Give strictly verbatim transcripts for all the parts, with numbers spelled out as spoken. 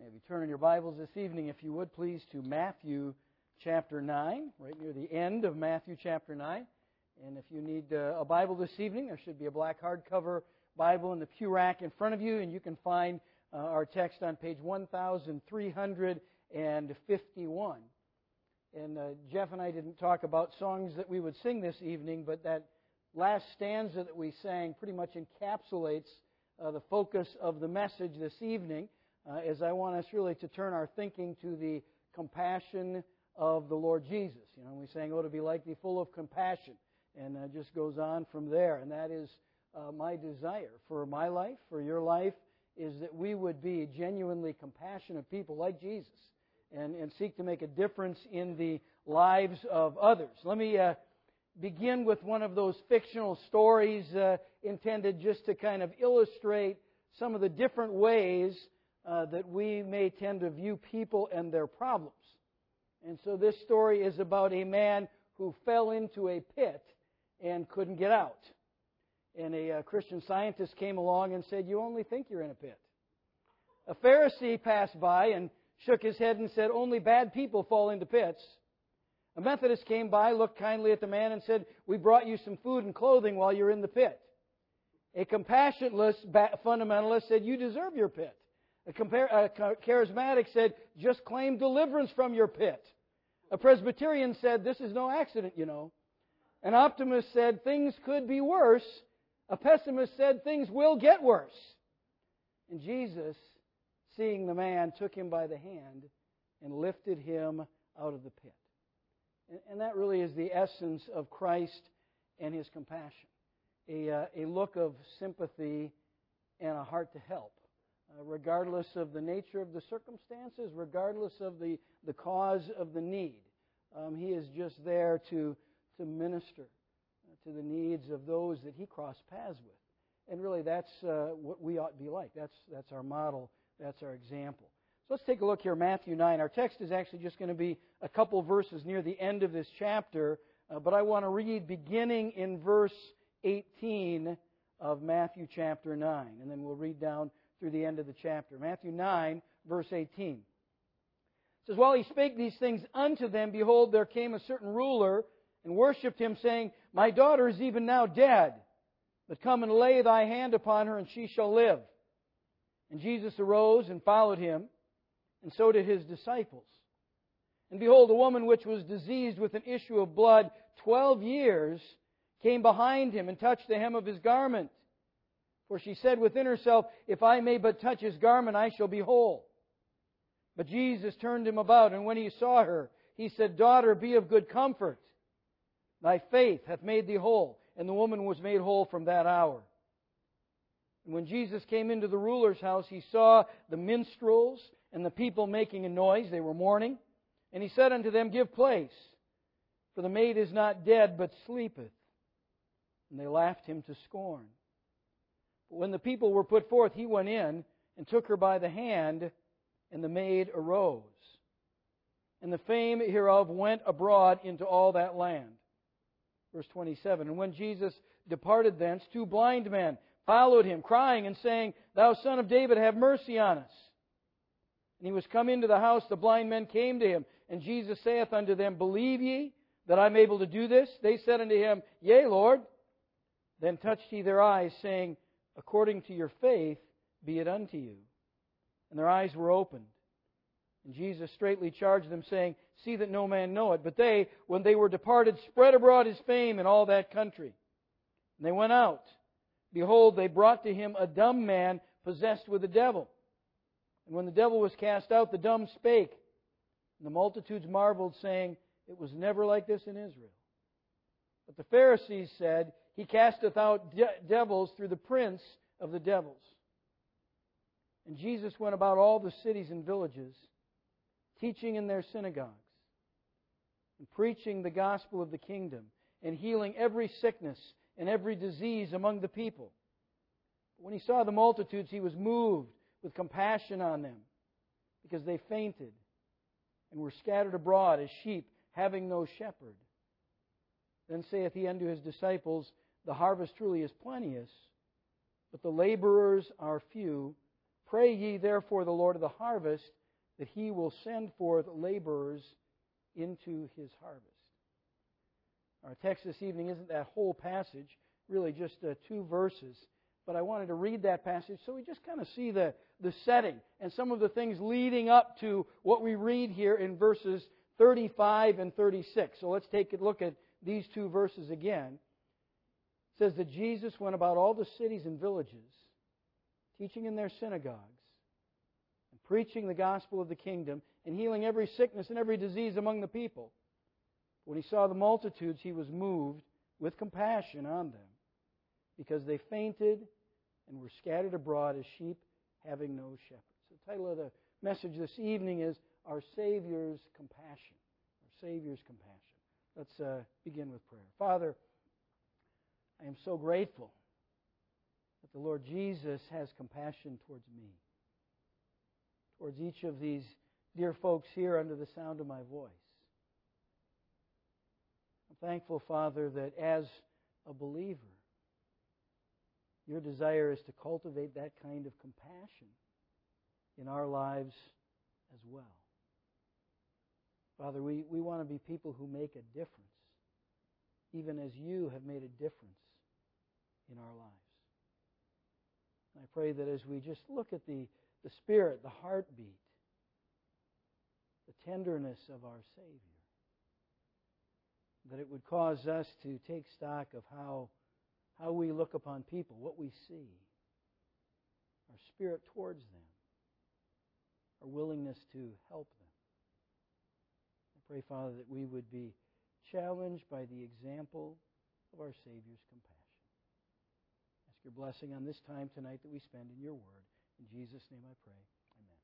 Have you turn in your Bibles this evening, if you would, please, to Matthew chapter nine, right near the end of Matthew chapter nine. And if you need uh, a Bible this evening, there should be a black hardcover Bible in the pew rack in front of you, and you can find uh, our text on page one thousand three hundred fifty-one. And uh, Jeff and I didn't talk about songs that we would sing this evening, but that last stanza that we sang pretty much encapsulates uh, the focus of the message this evening. Uh, as I want us really to turn our thinking to the compassion of the Lord Jesus. You know, we sang, "Oh, to be like thee, full of compassion," and it just goes on from there. And that is uh, my desire for my life, for your life, is that we would be genuinely compassionate people like Jesus, and, and seek to make a difference in the lives of others. Let me uh, begin with one of those fictional stories uh, intended just to kind of illustrate some of the different ways Uh, that we may tend to view people and their problems. And so this story is about a man who fell into a pit and couldn't get out. And a uh, Christian scientist came along and said, "You only think you're in a pit." A Pharisee passed by and shook his head and said, "Only bad people fall into pits." A Methodist came by, looked kindly at the man and said, "We brought you some food and clothing while you're in the pit." A compassionless fundamentalist said, "You deserve your pit." A, compar- a charismatic said, "Just claim deliverance from your pit." A Presbyterian said, "This is no accident, you know." An optimist said, "Things could be worse." A pessimist said, "Things will get worse." And Jesus, seeing the man, took him by the hand and lifted him out of the pit. And, and that really is the essence of Christ and His compassion. A, uh, a look of sympathy and a heart to help. Uh, regardless of the nature of the circumstances, regardless of the, the cause of the need. Um, he is just there to, to minister uh, to the needs of those that he crossed paths with. And really that's uh, what we ought to be like. That's, that's our model. That's our example. So let's take a look here, Matthew nine. Our text is actually just going to be a couple verses near the end of this chapter, uh, but I want to read beginning in verse eighteen of Matthew chapter nine, and then we'll read down through the end of the chapter. Matthew nine, verse eighteen. It says, "While he spake these things unto them, behold, there came a certain ruler, and worshipped him, saying, My daughter is even now dead, but come and lay thy hand upon her, and she shall live. And Jesus arose and followed him, and so did his disciples. And behold, a woman which was diseased with an issue of blood twelve years came behind him, and touched the hem of his garment. For she said within herself, If I may but touch his garment, I shall be whole. But Jesus turned him about, and when he saw her, he said, Daughter, be of good comfort. Thy faith hath made thee whole. And the woman was made whole from that hour. And when Jesus came into the ruler's house, he saw the minstrels and the people making a noise. They were mourning. And he said unto them, Give place, for the maid is not dead, but sleepeth. And they laughed him to scorn. But when the people were put forth, he went in and took her by the hand, and the maid arose. And the fame hereof went abroad into all that land. Verse twenty-seven, And when Jesus departed thence, two blind men followed him, crying and saying, Thou Son of David, have mercy on us. And he was come into the house, the blind men came to him, and Jesus saith unto them, Believe ye that I am able to do this? They said unto him, Yea, Lord. Then touched he their eyes, saying, According to your faith be it unto you. And their eyes were opened. And Jesus straitly charged them, saying, See that no man know it. But they, when they were departed, spread abroad his fame in all that country. And they went out. Behold, they brought to him a dumb man possessed with a devil. And when the devil was cast out, the dumb spake. And the multitudes marveled, saying, It was never like this in Israel. But the Pharisees said, He casteth out de- devils through the prince of the devils. And Jesus went about all the cities and villages, teaching in their synagogues, and preaching the gospel of the kingdom, and healing every sickness and every disease among the people. When he saw the multitudes, he was moved with compassion on them, because they fainted and were scattered abroad as sheep having no shepherd. Then saith he unto his disciples, The harvest truly is plenteous, but the laborers are few. Pray ye therefore the Lord of the harvest, that He will send forth laborers into His harvest. Our text this evening isn't that whole passage, really just uh, two verses. But I wanted to read that passage so we just kind of see the, the setting and some of the things leading up to what we read here in verses thirty-five and thirty-six. So let's take a look at these two verses again. It says that Jesus went about all the cities and villages, teaching in their synagogues, and preaching the gospel of the kingdom, and healing every sickness and every disease among the people. When He saw the multitudes, He was moved with compassion on them, because they fainted and were scattered abroad as sheep having no shepherd. So the title of the message this evening is Our Savior's Compassion. Our Savior's Compassion. Let's uh, begin with prayer. Father, I am so grateful that the Lord Jesus has compassion towards me, towards each of these dear folks here under the sound of my voice. I'm thankful, Father, that as a believer, Your desire is to cultivate that kind of compassion in our lives as well. Father, we, we want to be people who make a difference, even as You have made a difference in our lives. And I pray that as we just look at the, the Spirit, the heartbeat, the tenderness of our Savior, that it would cause us to take stock of how How we look upon people, what we see, our spirit towards them, our willingness to help them. I pray, Father, that we would be challenged by the example of our Savior's compassion. Ask Your blessing on this time tonight that we spend in Your Word. In Jesus' name I pray. Amen.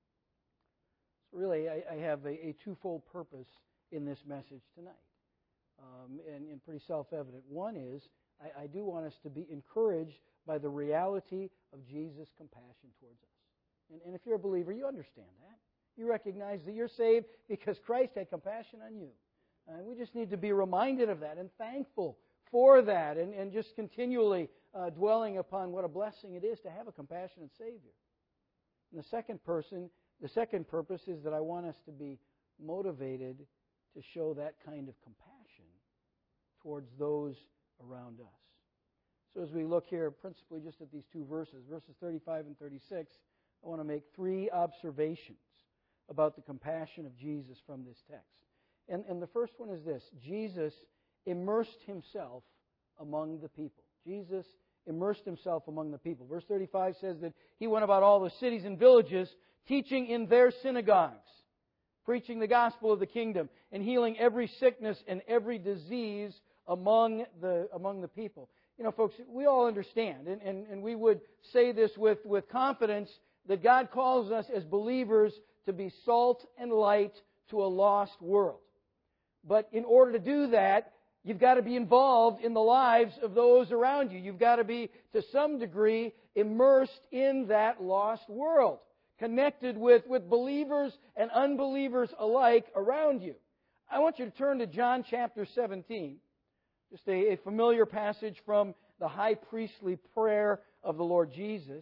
So really, I, I have a, a twofold purpose in this message tonight, um, and, and pretty self-evident. One is, I, I do want us to be encouraged by the reality of Jesus' compassion towards us. And, and if you're a believer, you understand that. You recognize that you're saved because Christ had compassion on you. And we just need to be reminded of that and thankful for that, and, and just continually uh, dwelling upon what a blessing it is to have a compassionate Savior. And the second person, the second purpose is that I want us to be motivated to show that kind of compassion towards those around us. So as we look here principally just at these two verses, verses thirty-five and thirty-six, I want to make three observations about the compassion of Jesus from this text. And, and the first one is this: Jesus immersed Himself among the people. Jesus immersed Himself among the people. Verse thirty-five says that He went about all the cities and villages, teaching in their synagogues, preaching the gospel of the kingdom, and healing every sickness and every disease among the among the people. You know, folks, we all understand, and, and, and we would say this with, with confidence, that God calls us as believers to be salt and light to a lost world. But in order to do that, you've got to be involved in the lives of those around you. You've got to be, to some degree, immersed in that lost world, connected with, with believers and unbelievers alike around you. I want you to turn to John chapter seventeen. Just a, a familiar passage from the high priestly prayer of the Lord Jesus.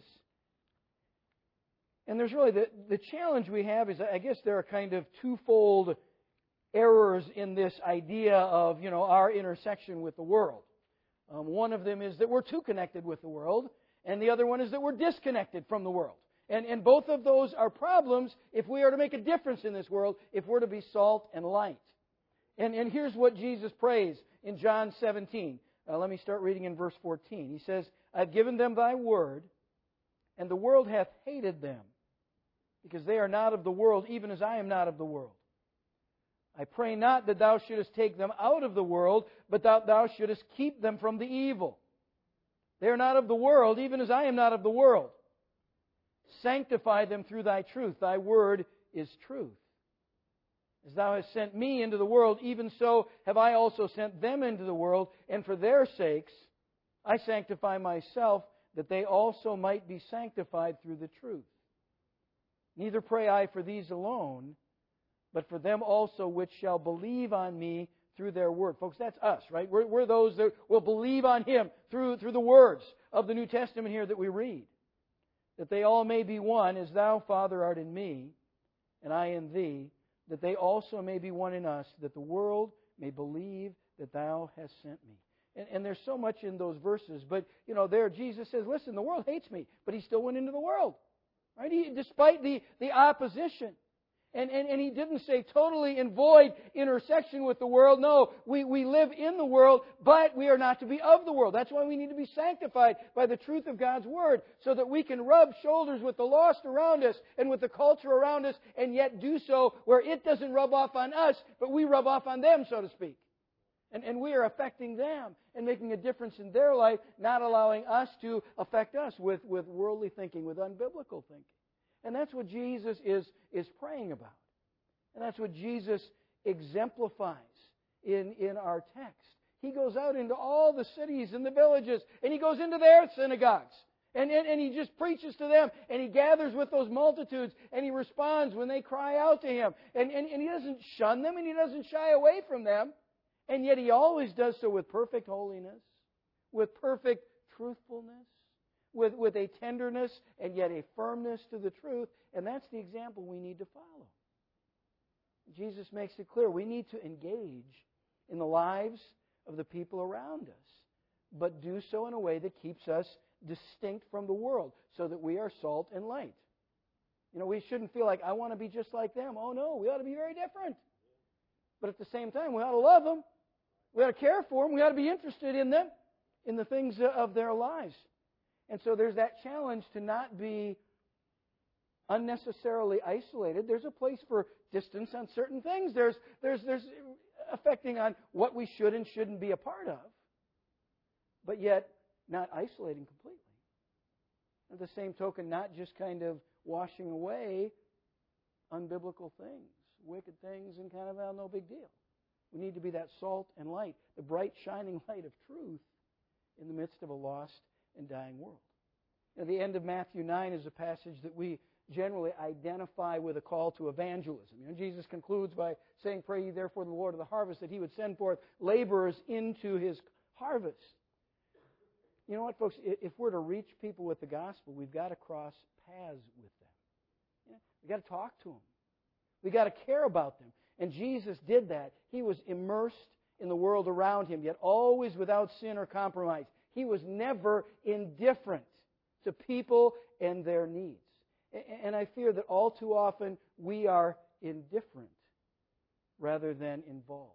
And there's really, the, the challenge we have is, I guess there are kind of twofold errors in this idea of, you know, our intersection with the world. Um, one of them is that we're too connected with the world, and the other one is that we're disconnected from the world. And, and both of those are problems if we are to make a difference in this world, if we're to be salt and light. And, and here's what Jesus prays in John seventeen. Uh, let me start reading in verse fourteen. He says, I've given them Thy word, and the world hath hated them, because they are not of the world, even as I am not of the world. I pray not that Thou shouldest take them out of the world, but that Thou shouldest keep them from the evil. They are not of the world, even as I am not of the world. Sanctify them through Thy truth. Thy word is truth. As Thou hast sent me into the world, even so have I also sent them into the world, and for their sakes I sanctify myself, that they also might be sanctified through the truth. Neither pray I for these alone, but for them also which shall believe on me through their word. Folks, that's us, right? We're, we're those that will believe on Him through, through the words of the New Testament here that we read. that they all may be one, as Thou, Father, art in me, and I in Thee, that they also may be one in us, that the world may believe that Thou hast sent me. And, and there's so much in those verses, but, you know, there Jesus says, listen, the world hates me, but He still went into the world. Right? He, despite the, the opposition. And, and, and He didn't say totally in void intersection with the world. No, we, we live in the world, but we are not to be of the world. That's why we need to be sanctified by the truth of God's Word, so that we can rub shoulders with the lost around us and with the culture around us, and yet do so where it doesn't rub off on us, but we rub off on them, so to speak. And, and we are affecting them and making a difference in their life, not allowing us to affect us with, with worldly thinking, with unbiblical thinking. And that's what Jesus is, is praying about. And that's what Jesus exemplifies in, in our text. He goes out into all the cities and the villages, and He goes into their synagogues. And, and, and He just preaches to them, and He gathers with those multitudes, and He responds when they cry out to Him. And, and, and He doesn't shun them, and He doesn't shy away from them. And yet He always does so with perfect holiness, with perfect truthfulness, with, with a tenderness and yet a firmness to the truth. And that's the example we need to follow. Jesus makes it clear we need to engage in the lives of the people around us, but do so in a way that keeps us distinct from the world, so that we are salt and light. You know, we shouldn't feel like, I want to be just like them. Oh no, we ought to be very different. But at the same time, we ought to love them. We ought to care for them. We ought to be interested in them, in the things of their lives. And so there's that challenge to not be unnecessarily isolated. There's a place for distance on certain things. There's, there's, there's affecting on what we should and shouldn't be a part of. But yet, not isolating completely. At the same token, not just kind of washing away unbiblical things, wicked things, and kind of, well, no big deal. We need to be that salt and light, the bright, shining light of truth in the midst of a lost and dying world. At the end of Matthew nine is a passage that we generally identify with a call to evangelism. You know, Jesus concludes by saying, "Pray ye therefore the Lord of the harvest that He would send forth laborers into His harvest." You know what, folks? If we're to reach people with the gospel, we've got to cross paths with them. You know, we've got to talk to them. We've got to care about them. And Jesus did that. He was immersed in the world around Him, yet always without sin or compromise. He was never indifferent to people and their needs. And I fear that all too often we are indifferent rather than involved,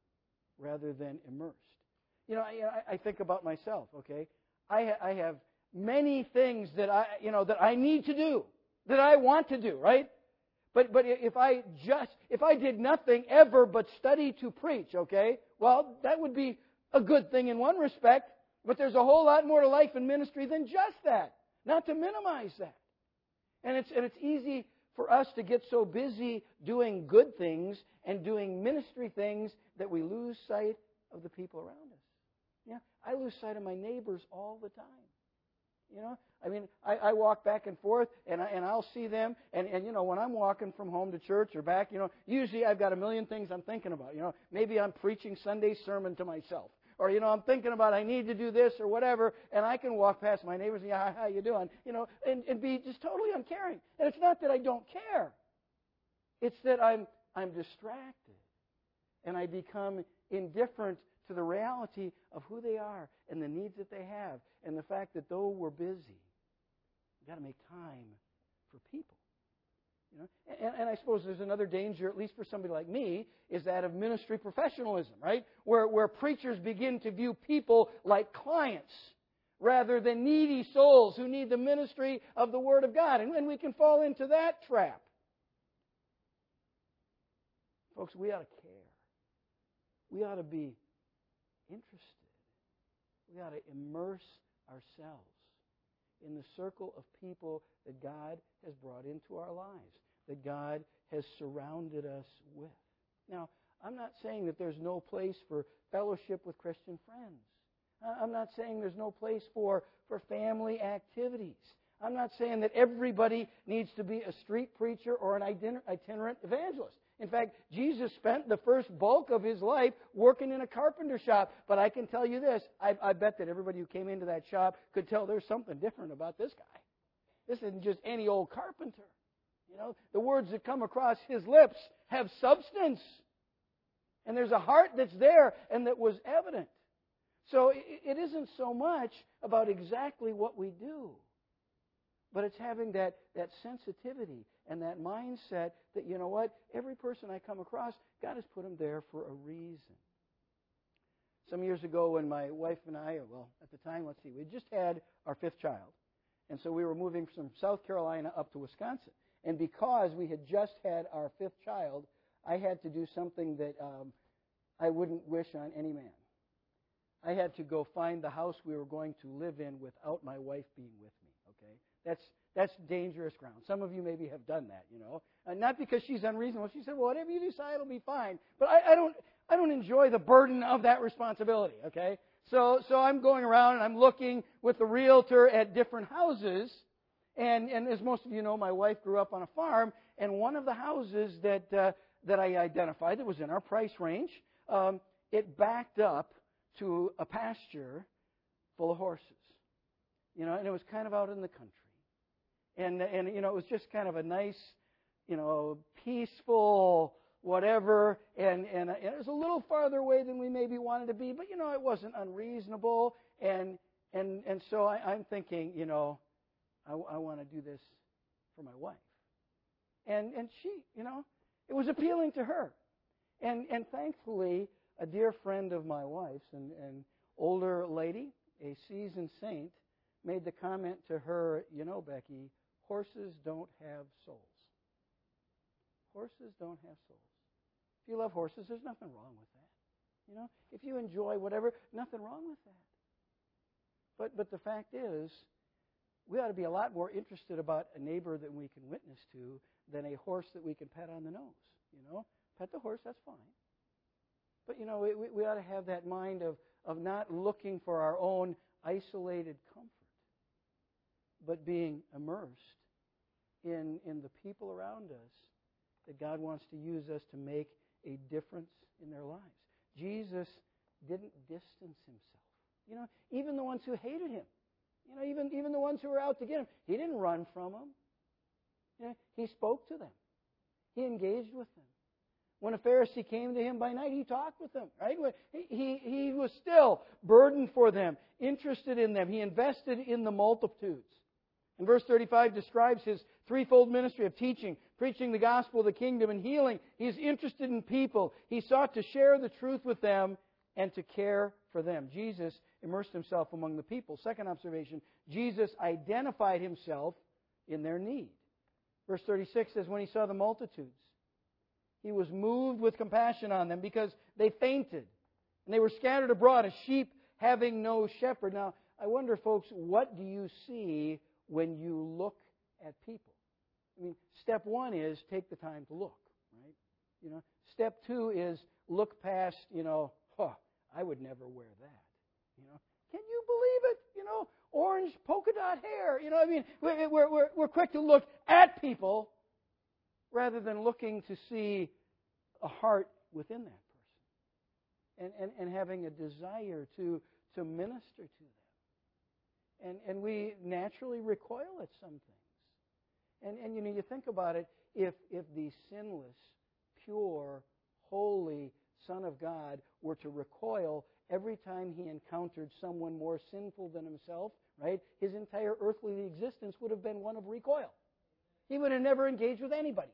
rather than immersed. You know, I, I think about myself, okay? I, I have many things that I, you know, that I need to do, that I want to do, right? But but if I just, if I did nothing ever but study to preach, okay, well, that would be a good thing in one respect, but there's a whole lot more to life and ministry than just that, not to minimize that. And it's, and it's easy for us to get so busy doing good things and doing ministry things that we lose sight of the people around us. Yeah, I lose sight of my neighbors all the time. You know, I mean, I, I walk back and forth, and I, and I'll see them, and, and you know, when I'm walking from home to church or back, you know, usually I've got a million things I'm thinking about. You know, maybe I'm preaching Sunday's sermon to myself, or you know, I'm thinking about I need to do this or whatever, and I can walk past my neighbors and yeah, how you doing? You know, and, and be just totally uncaring. And it's not that I don't care; it's that I'm I'm distracted, and I become indifferent to the reality of who they are and the needs that they have, and the fact that though we're busy, we've got to make time for people. You know, and, and I suppose there's another danger, at least for somebody like me, is that of ministry professionalism, right? Where where preachers begin to view people like clients rather than needy souls who need the ministry of the Word of God, and, and we can fall into that trap. Folks, we ought to care. We ought to be interested. We ought to immerse ourselves in the circle of people that God has brought into our lives, that God has surrounded us with. Now, I'm not saying that there's no place for fellowship with Christian friends. I'm not saying there's no place for, for family activities. I'm not saying that everybody needs to be a street preacher or an itinerant evangelist. In fact, Jesus spent the first bulk of His life working in a carpenter shop. But I can tell you this, I, I bet that everybody who came into that shop could tell there's something different about this guy. this isn't just any old carpenter. You know, the words that come across his lips have substance. And there's a heart that's there and that was evident. So it isn't so much about exactly what we do, but it's having that, that sensitivity and that mindset that, you know what, every person I come across, God has put him there for a reason. Some years ago when my wife and I, well, at the time, let's see, we just had our fifth child. And so we were moving from South Carolina up to Wisconsin. And because we had just had our fifth child, I had to do something that um, I wouldn't wish on any man. I had to go find the house we were going to live in without my wife being with me. Okay, that's that's dangerous ground. Some of you maybe have done that, you know, and not because she's unreasonable. She said, "Well, whatever you decide will be fine." But I, I don't I don't enjoy the burden of that responsibility. Okay, so so I'm going around and I'm looking with the realtor at different houses, and and as most of you know, my wife grew up on a farm, and one of the houses that uh, that I identified that was in our price range, um, it backed up to a pasture full of horses, you know, and it was kind of out in the country, and and you know it was just kind of a nice, you know, peaceful whatever, and and it was a little farther away than we maybe wanted to be, but you know it wasn't unreasonable, and and and so I, I'm thinking, you know, I, I want to do this for my wife, and and she, you know, it was appealing to her, and and thankfully, a dear friend of my wife's, an, an older lady, a seasoned saint, made the comment to her, you know, Becky, horses don't have souls. Horses don't have souls. If you love horses, there's nothing wrong with that. You know, if you enjoy whatever, nothing wrong with that. But but the fact is, we ought to be a lot more interested about a neighbor that we can witness to than a horse that we can pat on the nose. You know, pet the horse, that's fine. But, you know, we, we ought to have that mind of, of not looking for our own isolated comfort, but being immersed in, in the people around us that God wants to use us to make a difference in their lives. Jesus didn't distance himself. You know, even the ones who hated him, you know, even, even the ones who were out to get him, he didn't run from them. You know, he spoke to them. He engaged with them. When a Pharisee came to him by night, he talked with them, right? He, he, he was still burdened for them, interested in them. He invested in the multitudes. And verse thirty-five describes his threefold ministry of teaching, preaching the gospel of the kingdom, and healing. He's interested in people. He sought to share the truth with them and to care for them. Jesus immersed himself among the people. Second observation, Jesus identified himself in their need. Verse thirty-six says, when he saw the multitudes, he was moved with compassion on them because they fainted. And they were scattered abroad, as sheep having no shepherd. Now, I wonder, folks, what do you see when you look at people? I mean, step one is take the time to look, right? You know, step two is look past, you know, huh, I would never wear that. You know, can you believe it? You know, orange polka dot hair. You know, I mean, we're, we're, we're quick to look at people rather than looking to see a heart within that person and, and, and having a desire to, to minister to them. And, and we naturally recoil at some things. And, and you know, you think about it, if, if the sinless, pure, holy Son of God were to recoil every time he encountered someone more sinful than himself, right, his entire earthly existence would have been one of recoil. He would have never engaged with anybody.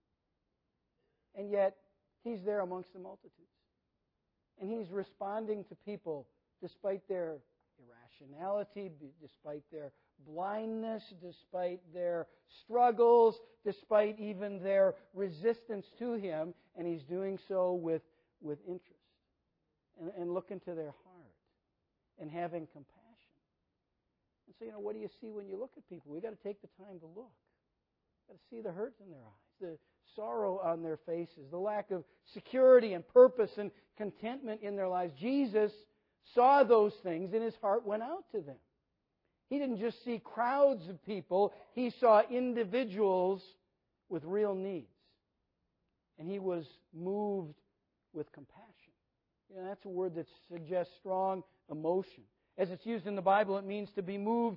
And yet, he's there amongst the multitudes. And he's responding to people despite their irrationality, despite their blindness, despite their struggles, despite even their resistance to him. And he's doing so with, with interest. And, and looking to their heart. And having compassion. And so, you know, what do you see when you look at people? We've got to take the time to look. Got to see the hurt in their eyes, the sorrow on their faces, the lack of security and purpose and contentment in their lives. Jesus saw those things and his heart went out to them. He didn't just see crowds of people, he saw individuals with real needs. And he was moved with compassion. You know, that's a word that suggests strong emotion. As it's used in the Bible, it means to be moved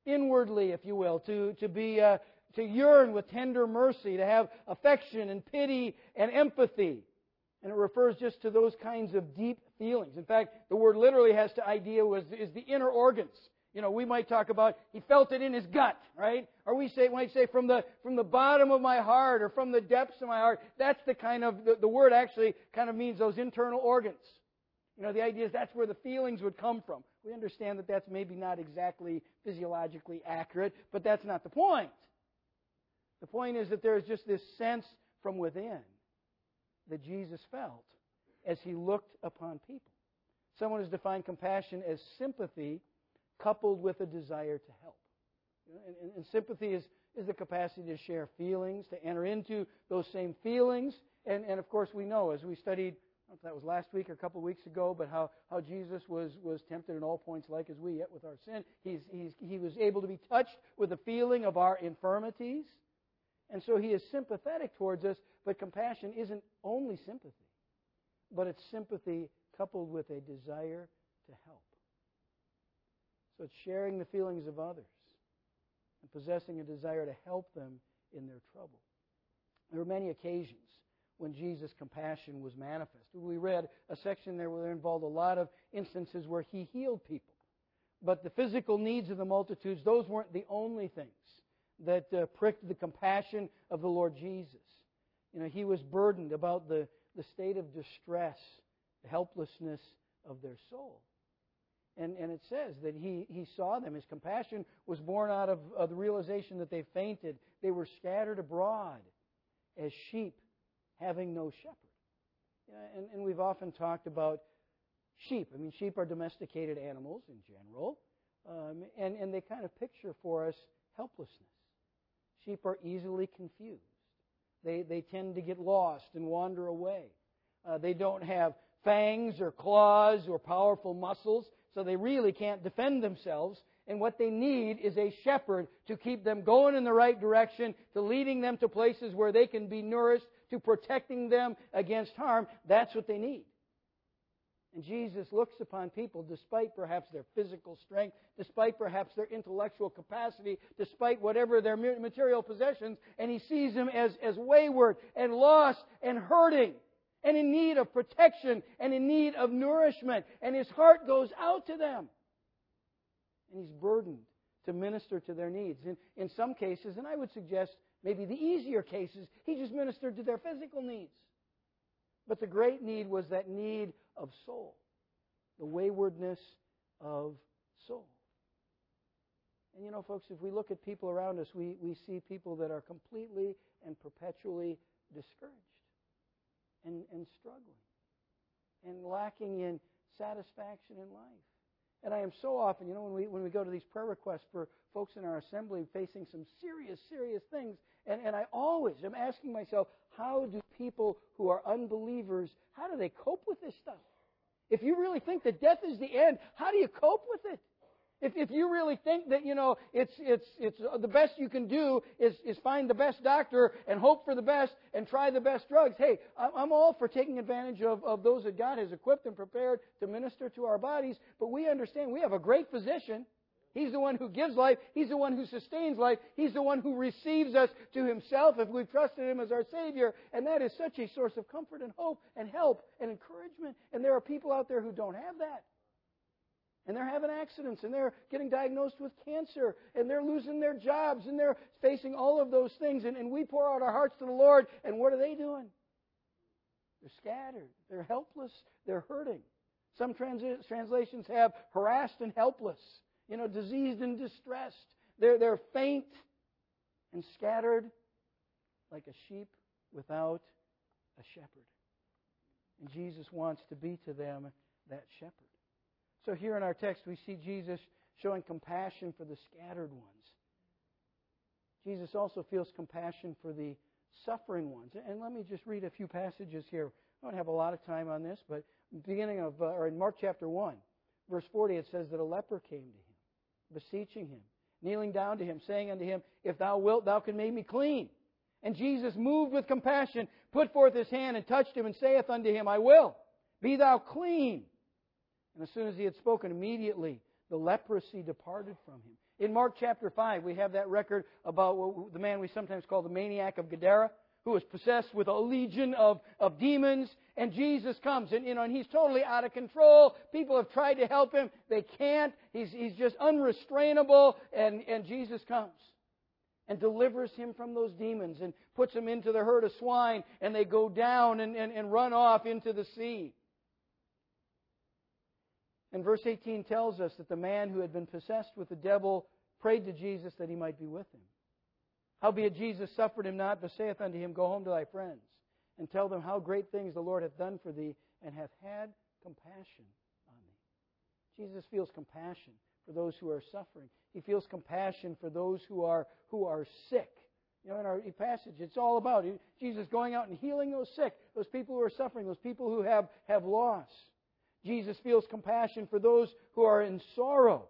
inwardly, if you will, to, to be, uh, to yearn with tender mercy, to have affection and pity and empathy. And it refers just to those kinds of deep feelings. In fact, the word literally has to idea with is the inner organs. You know, we might talk about he felt it in his gut, right? Or we say might say from the from the bottom of my heart or from the depths of my heart. That's the kind of the, the word actually kind of means those internal organs. You know, the idea is that's where the feelings would come from. We understand that that's maybe not exactly physiologically accurate, but that's not the point. The point is that there is just this sense from within that Jesus felt as He looked upon people. Someone has defined compassion as sympathy coupled with a desire to help. You know, and, and sympathy is, is the capacity to share feelings, to enter into those same feelings. And, and of course we know, as we studied, I don't know if that was last week or a couple of weeks ago, but how, how Jesus was, was tempted in all points like as we, yet with our sin. He's, he's, he was able to be touched with the feeling of our infirmities. And so He is sympathetic towards us, but compassion isn't only sympathy, but it's sympathy coupled with a desire to help. So it's sharing the feelings of others and possessing a desire to help them in their trouble. There were many occasions when Jesus' compassion was manifest. We read a section there where there involved a lot of instances where He healed people. But the physical needs of the multitudes, those weren't the only things that uh, pricked the compassion of the Lord Jesus. You know, He was burdened about the, the state of distress, the helplessness of their soul. And, and it says that he, he saw them. His compassion was born out of, of the realization that they fainted. They were scattered abroad as sheep having no shepherd. You know, and, and we've often talked about sheep. I mean, sheep are domesticated animals in general. Um, and, and they kind of picture for us helplessness. Sheep are easily confused. They, they tend to get lost and wander away. Uh, they don't have fangs or claws or powerful muscles, so they really can't defend themselves. And what they need is a shepherd to keep them going in the right direction, to leading them to places where they can be nourished, to protecting them against harm. That's what they need. And Jesus looks upon people, despite perhaps their physical strength, despite perhaps their intellectual capacity, despite whatever their material possessions, and He sees them as, as wayward and lost and hurting and in need of protection and in need of nourishment. And His heart goes out to them. And He's burdened to minister to their needs. In, in some cases, and I would suggest maybe the easier cases, He just ministered to their physical needs. But the great need was that need of soul, the waywardness of soul. And you know, folks, if we look at people around us, we, we see people that are completely and perpetually discouraged and, and struggling and lacking in satisfaction in life. And I am so often, you know, when we when we go to these prayer requests for folks in our assembly facing some serious, serious things, and, and I always am asking myself, how do people who are unbelievers, how do they cope with this stuff? If you really think that death is the end, how do you cope with it? If if you really think that, you know, it's it's it's the best you can do is, is find the best doctor and hope for the best and try the best drugs, hey, I'm all for taking advantage of, of those that God has equipped and prepared to minister to our bodies, but we understand we have a great physician. He's the one who gives life. He's the one who sustains life. He's the one who receives us to Himself if we've trusted Him as our Savior. And that is such a source of comfort and hope and help and encouragement. And there are people out there who don't have that. And they're having accidents, and they're getting diagnosed with cancer, and they're losing their jobs, and they're facing all of those things. And, and we pour out our hearts to the Lord, and what are they doing? They're scattered. They're helpless. They're hurting. Some trans- translations have harassed and helpless, you know, diseased and distressed. They're, they're faint and scattered like a sheep without a shepherd. And Jesus wants to be to them that shepherd. So here in our text, we see Jesus showing compassion for the scattered ones. Jesus also feels compassion for the suffering ones. And let me just read a few passages here. I don't have a lot of time on this, but beginning of, uh, or in Mark chapter one, verse forty, it says that a leper came to Him, beseeching Him, kneeling down to Him, saying unto Him, If thou wilt, thou can make me clean. And Jesus, moved with compassion, put forth His hand and touched him, and saith unto him, I will, be thou clean. And as soon as He had spoken, immediately the leprosy departed from him. In Mark chapter five, we have that record about what, the man we sometimes call the maniac of Gadara, who was possessed with a legion of, of demons, and Jesus comes, and, you know, and he's totally out of control. People have tried to help him. They can't. He's, he's just unrestrainable, and, and Jesus comes and delivers him from those demons and puts him into the herd of swine, and they go down and, and, and run off into the sea. And verse eighteen tells us that the man who had been possessed with the devil prayed to Jesus that he might be with him. Howbeit Jesus suffered him not, but saith unto him, Go home to thy friends, and tell them how great things the Lord hath done for thee, and hath had compassion on thee. Jesus feels compassion for those who are suffering. He feels compassion for those who are who are sick. You know, in our passage, it's all about Jesus going out and healing those sick, those people who are suffering, those people who have, have loss. Jesus feels compassion for those who are in sorrow.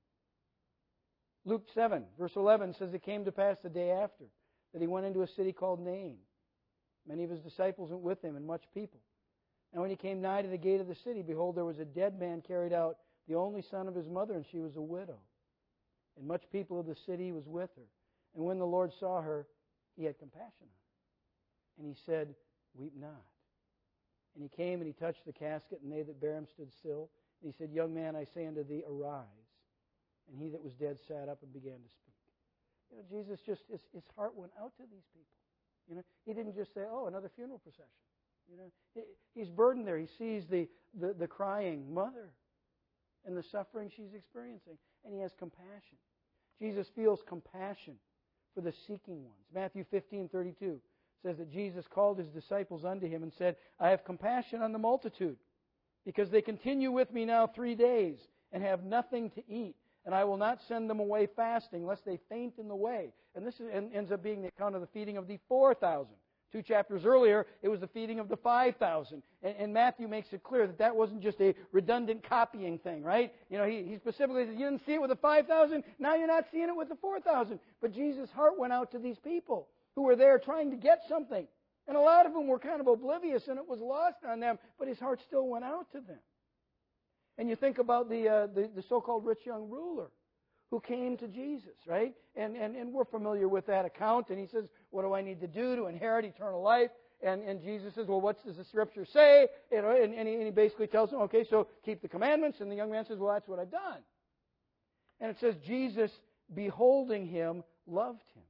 Luke seven, verse eleven says, It came to pass the day after that he went into a city called Nain. Many of his disciples went with him, and much people. And when he came nigh to the gate of the city, behold, there was a dead man carried out, the only son of his mother, and she was a widow. And much people of the city was with her. And when the Lord saw her, he had compassion on her. And he said, Weep not. And he came and he touched the casket, and they that bare him stood still. And he said, Young man, I say unto thee, arise. And he that was dead sat up and began to speak. You know, Jesus just, his, his heart went out to these people. You know, he didn't just say, oh, another funeral procession. You know, he, he's burdened there. He sees the, the, the crying mother and the suffering she's experiencing, and he has compassion. Jesus feels compassion for the seeking ones. Matthew fifteen thirty-two says that Jesus called his disciples unto him and said, I have compassion on the multitude, because they continue with me now three days and have nothing to eat. And I will not send them away fasting, lest they faint in the way. And this is, and ends up being the account of the feeding of the four thousand. Two chapters earlier, it was the feeding of the five thousand. And, and Matthew makes it clear that that wasn't just a redundant copying thing, right? You know, he, he specifically says, you didn't see it with the five thousand, now you're not seeing it with the four thousand. But Jesus' heart went out to these people who were there trying to get something. And a lot of them were kind of oblivious, and it was lost on them, but his heart still went out to them. And you think about the, uh, the, the so-called rich young ruler who came to Jesus, right? And, and, and we're familiar with that account. And he says, what do I need to do to inherit eternal life? And, and Jesus says, well, what does the Scripture say? You know, and, and, he, and he basically tells him, okay, so keep the commandments. And the young man says, well, that's what I've done. And it says, Jesus, beholding him, loved him.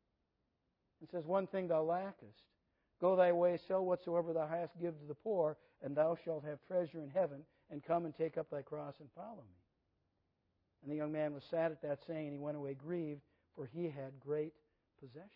It says, one thing thou lackest. Go thy way, sell whatsoever thou hast, give to the poor, and thou shalt have treasure in heaven. And come and take up thy cross and follow me. And the young man was sad at that saying, and he went away grieved, for he had great possessions.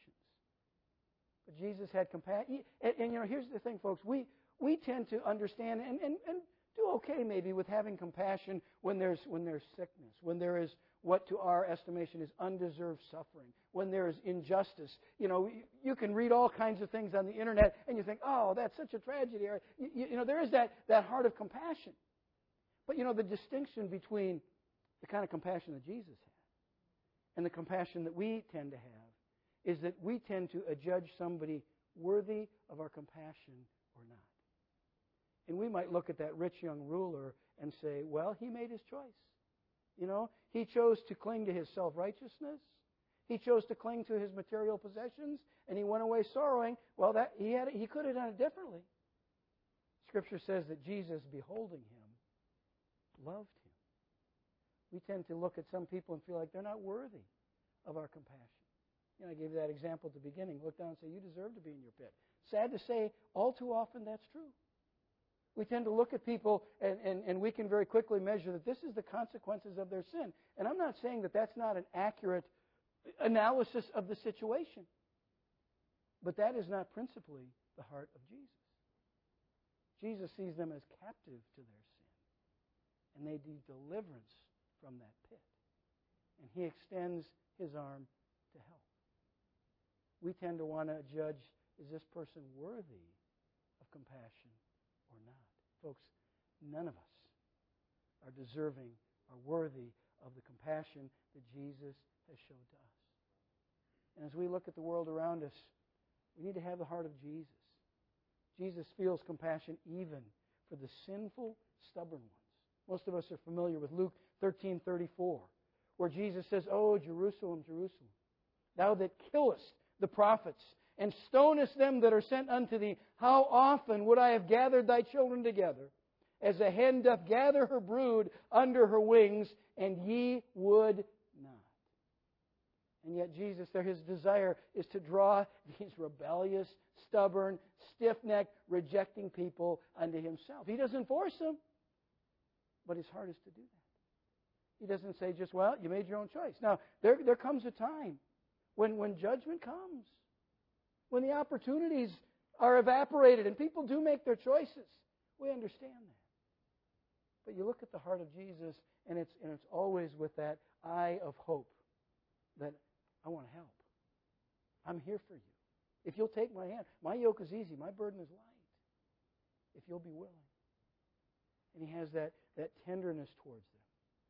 But Jesus had compassion. And, and, you know, here's the thing, folks. We we tend to understand and, and, and do okay maybe with having compassion when there's when there's sickness, when there is what to our estimation is undeserved suffering, when there is injustice. You know, you, you can read all kinds of things on the internet, and you think, oh, that's such a tragedy. Or, you, you know, there is that, that heart of compassion. But, you know, the distinction between the kind of compassion that Jesus had and the compassion that we tend to have is that we tend to adjudge somebody worthy of our compassion or not. And we might look at that rich young ruler and say, well, he made his choice. You know, he chose to cling to his self-righteousness. He chose to cling to his material possessions, and he went away sorrowing. Well, that he had he could have done it differently. Scripture says that Jesus, beholding him, loved him. We tend to look at some people and feel like they're not worthy of our compassion. You know, I gave you that example at the beginning. Look down and say, you deserve to be in your pit. Sad to say, all too often that's true. We tend to look at people and, and, and we can very quickly measure that this is the consequences of their sin. And I'm not saying that that's not an accurate analysis of the situation. But that is not principally the heart of Jesus. Jesus sees them as captive to their sin. And they need deliverance from that pit. And he extends his arm to help. We tend to want to judge, is this person worthy of compassion or not? Folks, none of us are deserving or worthy of the compassion that Jesus has shown to us. And as we look at the world around us, we need to have the heart of Jesus. Jesus feels compassion even for the sinful, stubborn ones. Most of us are familiar with Luke thirteen thirty-four, where Jesus says, "Oh, Jerusalem, Jerusalem, thou that killest the prophets, and stonest them that are sent unto thee, how often would I have gathered thy children together, as a hen doth gather her brood under her wings, and ye would not." And yet Jesus, there, His desire is to draw these rebellious, stubborn, stiff-necked, rejecting people unto Himself. He doesn't force them, but His heart is to do that. He doesn't say just, "Well, you made your own choice." Now, there, there comes a time when, when judgment comes, when the opportunities are evaporated and people do make their choices. We understand that. But you look at the heart of Jesus, and it's, and it's always with that eye of hope that I want to help. I'm here for you. If you'll take my hand, my yoke is easy, my burden is light. If you'll be willing. And He has that, that tenderness towards them.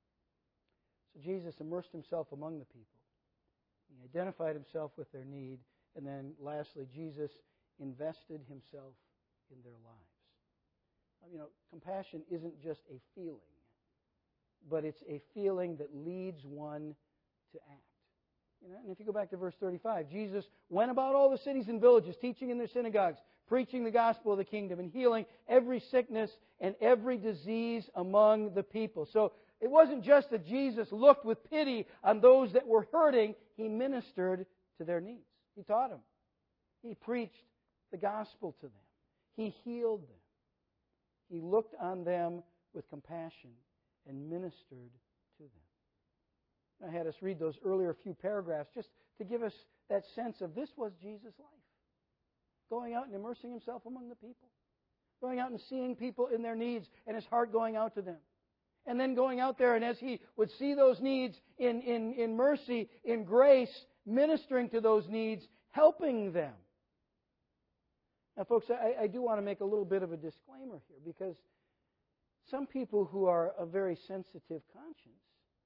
So Jesus immersed Himself among the people. He identified Himself with their need. And then lastly, Jesus invested Himself in their lives. You know, compassion isn't just a feeling, but it's a feeling that leads one to act. You know, and if you go back to verse thirty-five, Jesus went about all the cities and villages, teaching in their synagogues, preaching the gospel of the kingdom, and healing every sickness and every disease among the people. So it wasn't just that Jesus looked with pity on those that were hurting. He ministered to their needs. He taught them. He preached the gospel to them. He healed them. He looked on them with compassion and ministered to them. I had us read those earlier few paragraphs just to give us that sense of this was Jesus' life. Going out and immersing Himself among the people. Going out and seeing people in their needs and His heart going out to them. And then going out there, and as He would see those needs in, in, in mercy, in grace, ministering to those needs, helping them. Now, folks, I, I do want to make a little bit of a disclaimer here, because some people who are a very sensitive conscience,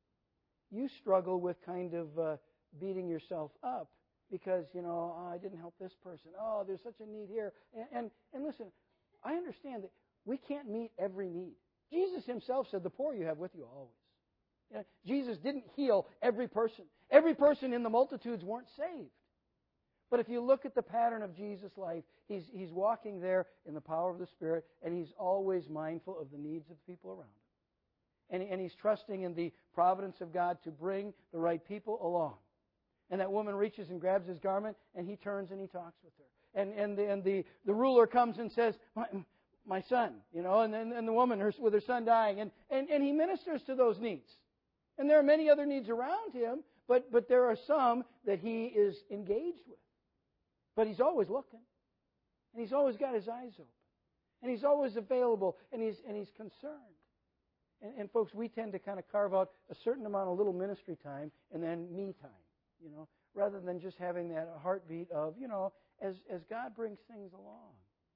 you struggle with kind of uh, beating yourself up because, you know, oh, I didn't help this person. Oh, there's such a need here. And, and, and listen, I understand that we can't meet every need. Jesus Himself said, "The poor you have with you always." You know, Jesus didn't heal every person. Every person in the multitudes weren't saved. But if you look at the pattern of Jesus' life, he's, he's walking there in the power of the Spirit, and He's always mindful of the needs of the people around Him. And, and He's trusting in the providence of God to bring the right people along. And that woman reaches and grabs His garment, and He turns and He talks with her. And, and, the, and the, the ruler comes and says, my, my son, you know, and, and, and the woman her, with her son dying. And, and, and He ministers to those needs. And there are many other needs around Him, but, but there are some that He is engaged with. But He's always looking. And He's always got His eyes open. And He's always available. And He's, and he's concerned. And, and folks, we tend to kind of carve out a certain amount of little ministry time and then me time, you know, rather than just having that heartbeat of, you know, as, as God brings things along,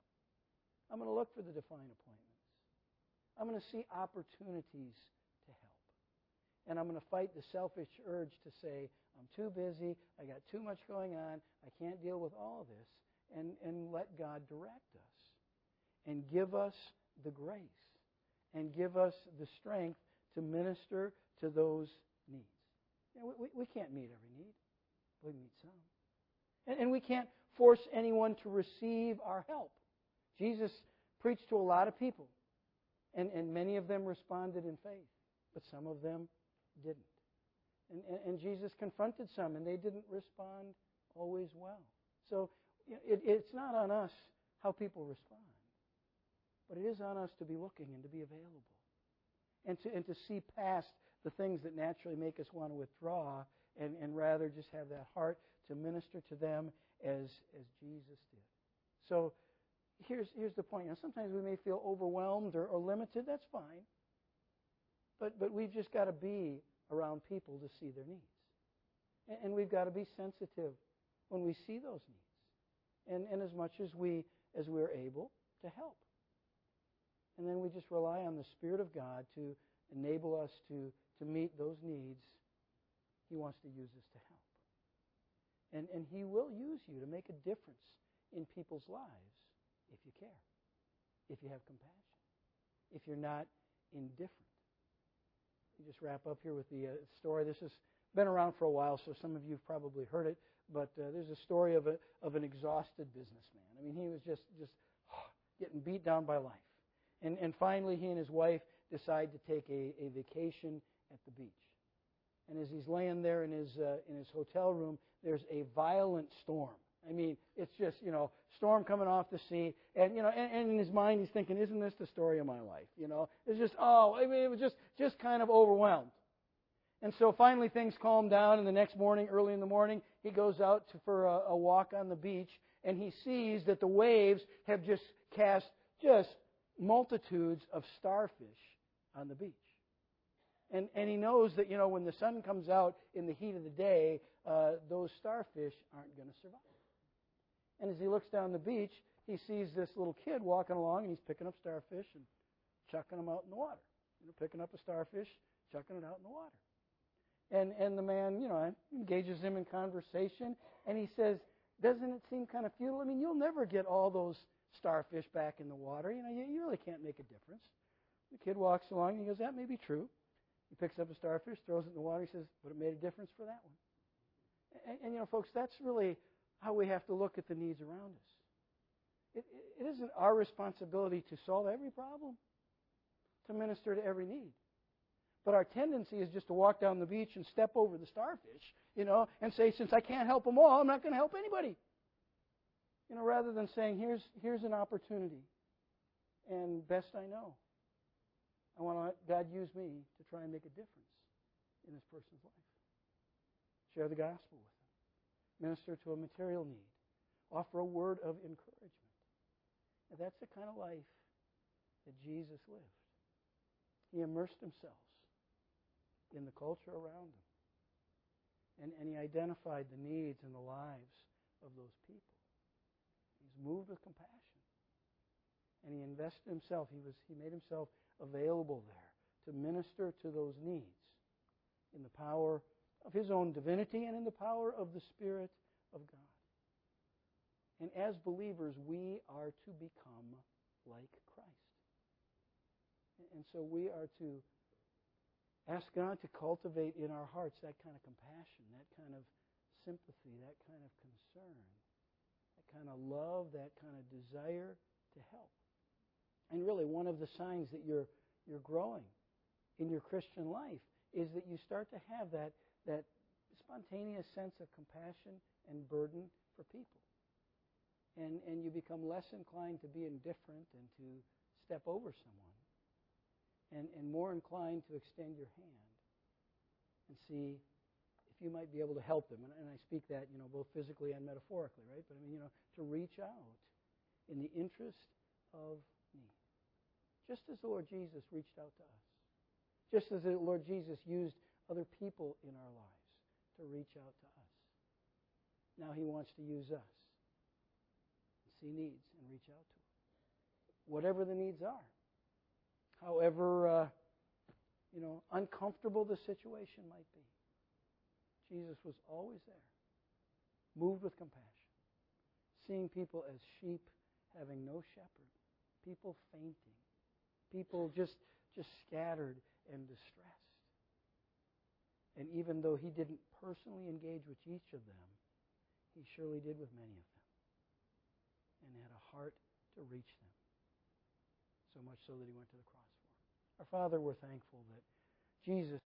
I'm going to look for the divine appointments. I'm going to see opportunities to help. And I'm going to fight the selfish urge to say, I'm too busy, I got too much going on, I can't deal with all of this, and, and let God direct us and give us the grace and give us the strength to minister to those needs. You know, we, we can't meet every need, but we meet some. And, and we can't force anyone to receive our help. Jesus preached to a lot of people, and, and many of them responded in faith, but some of them didn't. And, and, and Jesus confronted some, and they didn't respond always well. So it, it's not on us how people respond, but it is on us to be looking and to be available, and to and to see past the things that naturally make us want to withdraw, and, and rather just have that heart to minister to them as as Jesus did. So here's here's the point. You know, sometimes we may feel overwhelmed or, or limited. That's fine, but but we've just got to be around people to see their needs. And, and we've got to be sensitive when we see those needs. And, and as much as we as we're able to help. And then we just rely on the Spirit of God to enable us to, to meet those needs He wants to use us to help. And, and He will use you to make a difference in people's lives if you care, if you have compassion, if you're not indifferent. me just wrap up here with the uh, story. This has been around for a while, so some of you have probably heard it. But uh, there's a story of a of an exhausted businessman. I mean, he was just just getting beat down by life, and and finally he and his wife decide to take a, a vacation at the beach. And as he's laying there in his uh, in his hotel room, there's a violent storm. I mean, it's just, you know, storm coming off the sea. And, you know, and, and in his mind he's thinking, isn't this the story of my life? You know, it's just, oh, I mean, it was just, just kind of overwhelmed. And so finally things calm down, and the next morning, early in the morning, he goes out to, for a, a walk on the beach, and he sees that the waves have just cast just multitudes of starfish on the beach. And, and he knows that, you know, when the sun comes out in the heat of the day, uh, those starfish aren't going to survive. And as he looks down the beach, he sees this little kid walking along, and he's picking up starfish and chucking them out in the water. You know, picking up a starfish, chucking it out in the water. And and the man, you know, engages him in conversation, and he says, doesn't it seem kind of futile? I mean, you'll never get all those starfish back in the water. You know, you, you really can't make a difference. The kid walks along, and he goes, that may be true. He picks up a starfish, throws it in the water. He says, but it made a difference for that one. And, and you know, folks, that's really how we have to look at the needs around us. It, it isn't our responsibility to solve every problem, to minister to every need. But our tendency is just to walk down the beach and step over the starfish, you know, and say, since I can't help them all, I'm not going to help anybody. You know, rather than saying, here's, here's an opportunity, and best I know, I want to let God use me to try and make a difference in this person's life. Share the gospel with them. Minister to a material need. Offer a word of encouragement. And that's the kind of life that Jesus lived. He immersed himself in the culture around him. And, and he identified the needs and the lives of those people. He's moved with compassion. And he invested himself. He was he made himself available there to minister to those needs in the power of his own divinity and in the power of the Spirit of God. And as believers, we are to become like Christ. And so we are to ask God to cultivate in our hearts that kind of compassion, that kind of sympathy, that kind of concern, that kind of love, that kind of desire to help. And really, one of the signs that you're you're growing in your Christian life is that you start to have that that spontaneous sense of compassion and burden for people. And and you become less inclined to be indifferent and to step over someone. And, and more inclined to extend your hand and see if you might be able to help them. And, and I speak that, you know, both physically and metaphorically, right? But I mean, you know, to reach out in the interest of need. Just as the Lord Jesus reached out to us. Just as the Lord Jesus used other people in our lives to reach out to us. Now he wants to use us. See needs and reach out to them. Whatever the needs are. However, uh, you know, uncomfortable the situation might be. Jesus was always there, moved with compassion, seeing people as sheep having no shepherd, people fainting, people just, just scattered and distressed. And even though he didn't personally engage with each of them, he surely did with many of them and had a heart to reach them. So much so that he went to the cross for them. Our Father, we're thankful that Jesus